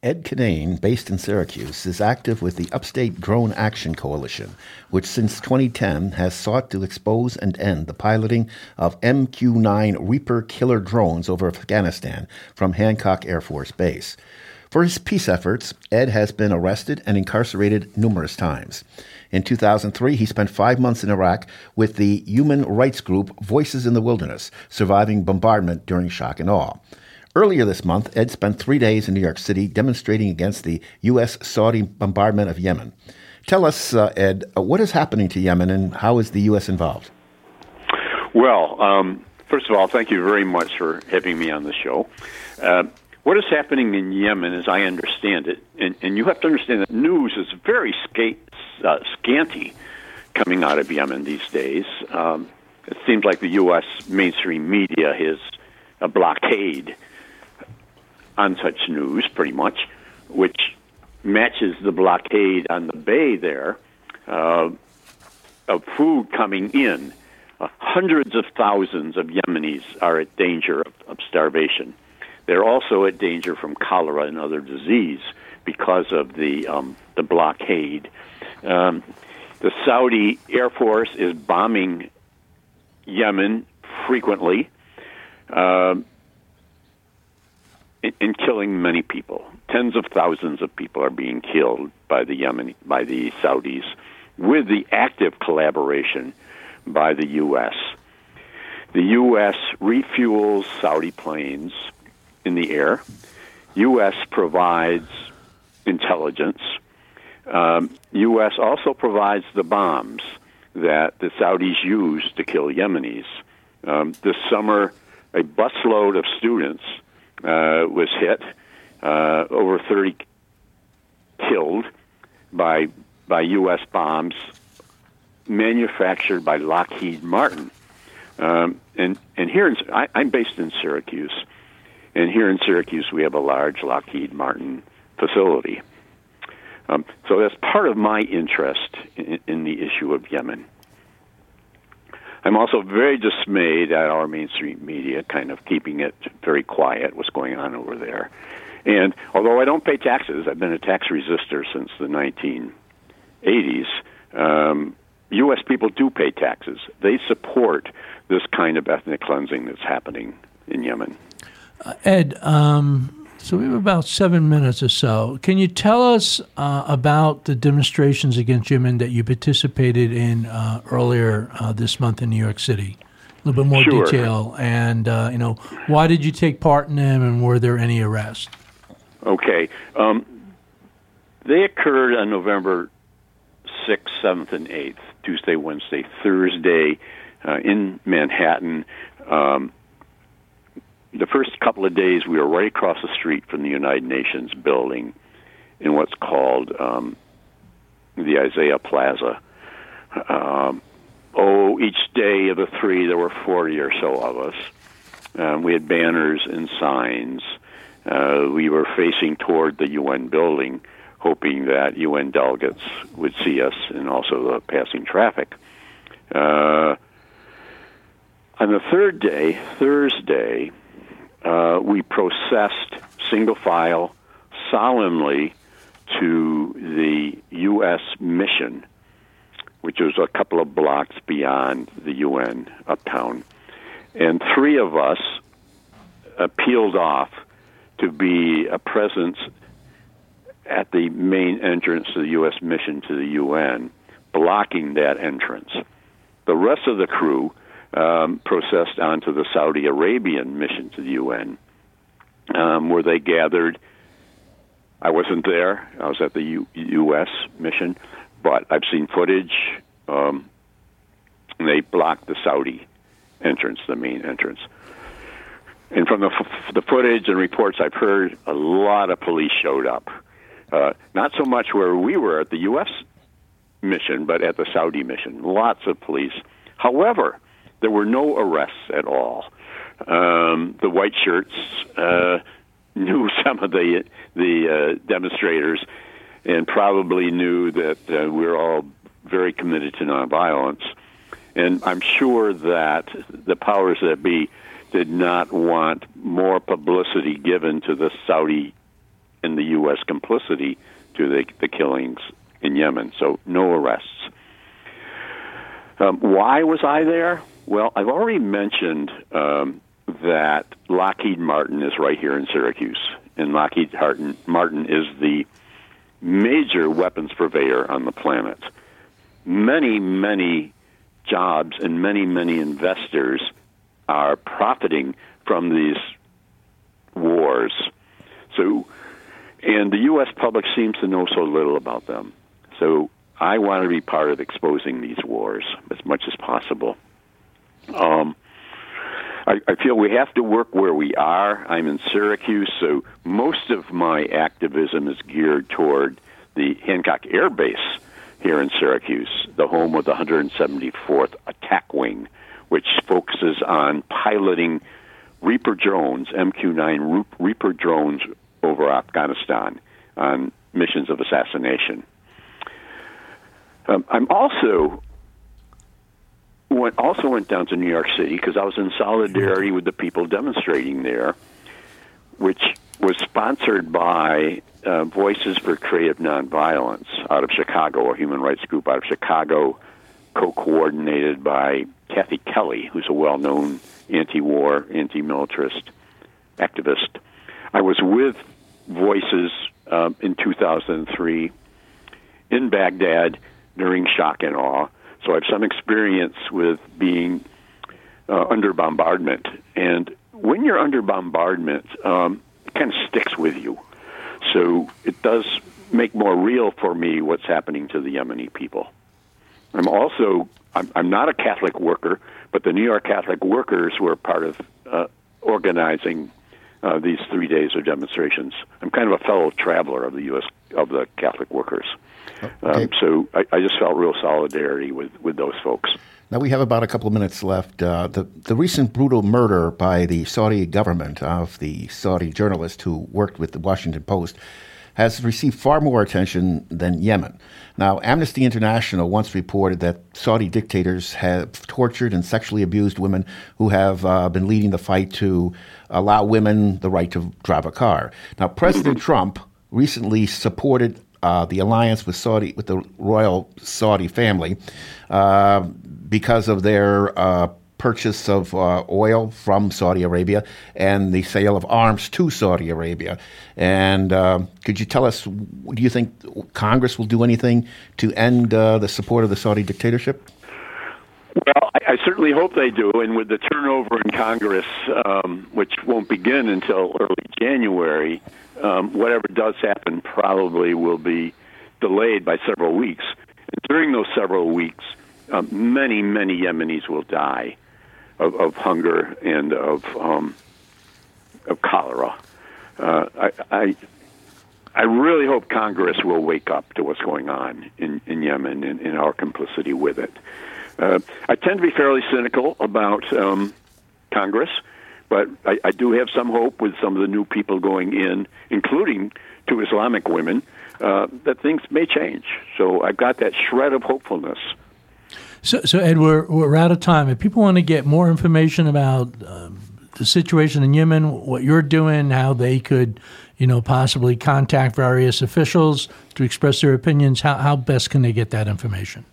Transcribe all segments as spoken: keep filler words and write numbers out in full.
Ed Kinane, based in Syracuse, is active with the Upstate Drone Action Coalition, which since twenty ten has sought to expose and end the piloting of M Q nine Reaper killer drones over Afghanistan from Hancock Air Force Base. For his peace efforts, Ed has been arrested and incarcerated numerous times. In two thousand three, he spent five months in Iraq with the human rights group Voices in the Wilderness, surviving bombardment during shock and awe. Earlier this month, Ed spent three days in New York City demonstrating against the U S Saudi bombardment of Yemen. Tell us, uh, Ed, uh, what is happening to Yemen and how is the U S involved? Well, um, first of all, thank you very much for having me on the show. Uh, what is happening in Yemen, as I understand it, and, and you have to understand that news is very sca- uh, scanty coming out of Yemen these days. Um, it seems like the U S mainstream media is a blockade on such news, pretty much, which matches the blockade on the bay there uh, of food coming in. Uh, hundreds of thousands of Yemenis are at danger of, of starvation. They're also at danger from cholera and other disease because of the um, the blockade. Um, the Saudi Air Force is bombing Yemen frequently. Um, in killing many people. Tens of thousands of people are being killed by the Yemen, by the Saudis, with the active collaboration by the U S. The U S refuels Saudi planes in the air. U S provides intelligence. Um, U S also provides the bombs that the Saudis use to kill Yemenis. Um, this summer, a busload of students Uh, was hit, uh, over thirty killed by by U S bombs manufactured by Lockheed Martin. Um, and and here in, I, I'm based in Syracuse, and here in Syracuse we have a large Lockheed Martin facility. Um, so that's part of my interest in, in the issue of Yemen. I'm also very dismayed at our mainstream media kind of keeping it very quiet, what's going on over there. And although I don't pay taxes, I've been a tax resistor since the nineteen eighties, um, U S people do pay taxes. They support this kind of ethnic cleansing that's happening in Yemen. Uh, Ed, um, so we have about seven minutes or so. Can you tell us uh, about the demonstrations against Yemen that you participated in uh, earlier uh, this month in New York City? A little bit more Sure. detail, and uh, you know, why did you take part in them, and were there any arrests? Okay, um, they occurred on November sixth, seventh, and eighth, Tuesday, Wednesday, Thursday, uh, in Manhattan. Um, The first couple of days, we were right across the street from the United Nations building in what's called um, the Isaiah Plaza. Um, oh, each day of the three, there were forty or so of us. Um, we had banners and signs. Uh, we were facing toward the U N building, hoping that U N delegates would see us and also the passing traffic. Uh, on the third day, Thursday, Uh, we processed single file solemnly to the U S mission, which was a couple of blocks beyond the U N uptown. And three of us uh, peeled off to be a presence at the main entrance to the U S mission to the U N, blocking that entrance. The rest of the crew Um, processed onto the Saudi Arabian mission to the U N, um, where they gathered. I wasn't there. I was at the U- U.S. mission, but I've seen footage. Um, they blocked the Saudi entrance, the main entrance. And from the, f- the footage and reports I've heard, a lot of police showed up. Uh, not so much where we were at the U S mission, but at the Saudi mission. Lots of police. However, there were no arrests at all. Um, the white shirts uh, knew some of the the uh, demonstrators and probably knew that uh, we're all very committed to nonviolence. And I'm sure that the powers that be did not want more publicity given to the Saudi in the U S complicity to the, the killings in Yemen. So no arrests. Um, why was I there? Well, I've already mentioned um, that Lockheed Martin is right here in Syracuse, and Lockheed Martin is the major weapons purveyor on the planet. Many, many jobs and many, many investors are profiting from these wars. So, and the U S public seems to know so little about them. So I want to be part of exposing these wars as much as possible. Um, I, I feel we have to work where we are. I'm in Syracuse, so most of my activism is geared toward the Hancock Air Base here in Syracuse, the home of the one hundred seventy-fourth Attack Wing, which focuses on piloting Reaper drones, M Q nine Reaper drones over Afghanistan on missions of assassination. Um, I'm also went also went down to New York City because I was in solidarity with the people demonstrating there, which was sponsored by uh, Voices for Creative Nonviolence out of Chicago, a human rights group out of Chicago, co-coordinated by Kathy Kelly, who's a well-known anti-war, anti-militarist activist. I was with Voices um, in two thousand three in Baghdad during shock and awe. So I have some experience with being uh, under bombardment. And when you're under bombardment, um, it kind of sticks with you. So it does make more real for me what's happening to the Yemeni people. I'm also, I'm, I'm not a Catholic worker, but the New York Catholic workers were part of uh, organizing uh, these three days of demonstrations. I'm kind of a fellow traveler of the U S of the Catholic workers. Okay. Um, so I, I just felt real solidarity with, with those folks. Now we have about a couple of minutes left. Uh, the, the recent brutal murder by the Saudi government of the Saudi journalist who worked with the Washington Post has received far more attention than Yemen. Now, Amnesty International once reported that Saudi dictators have tortured and sexually abused women who have uh, been leading the fight to allow women the right to drive a car. Now, President Trump recently supported Uh, the alliance with Saudi, with the royal Saudi family, uh, because of their uh, purchase of uh, oil from Saudi Arabia and the sale of arms to Saudi Arabia. And uh, could you tell us, do you think Congress will do anything to end uh, the support of the Saudi dictatorship? Well, I, I certainly hope they do. And with the turnover in Congress, um, which won't begin until early January, Um, whatever does happen probably will be delayed by several weeks. And during those several weeks, um, many, many Yemenis will die of, of hunger and of um, of cholera. Uh, I, I I really hope Congress will wake up to what's going on in, in Yemen and, and our complicity with it. Uh, I tend to be fairly cynical about um, Congress. But I, I do have some hope with some of the new people going in, including two Islamic women, uh, that things may change. So I've got that shred of hopefulness. So, so Ed, we're, we're out of time. If people want to get more information about um, the situation in Yemen, what you're doing, how they could, you know, possibly contact various officials to express their opinions, how, how best can they get that information?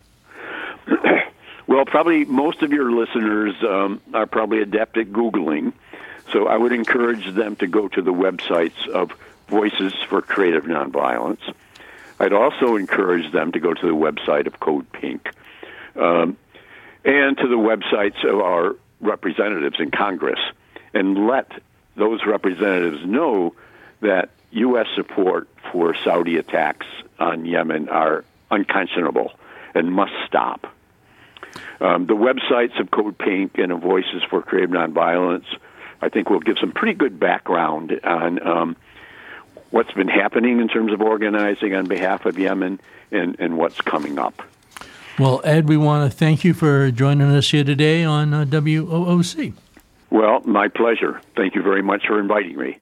Well, probably most of your listeners um, are probably adept at Googling. So I would encourage them to go to the websites of Voices for Creative Nonviolence. I'd also encourage them to go to the website of Code Pink um, and to the websites of our representatives in Congress, and let those representatives know that U S support for Saudi attacks on Yemen are unconscionable and must stop. Um, the websites of Code Pink and of Voices for Creative Nonviolence, I think, will give some pretty good background on um, what's been happening in terms of organizing on behalf of Yemen and, and what's coming up. Well, Ed, we want to thank you for joining us here today on uh, W O O C. Well, my pleasure. Thank you very much for inviting me.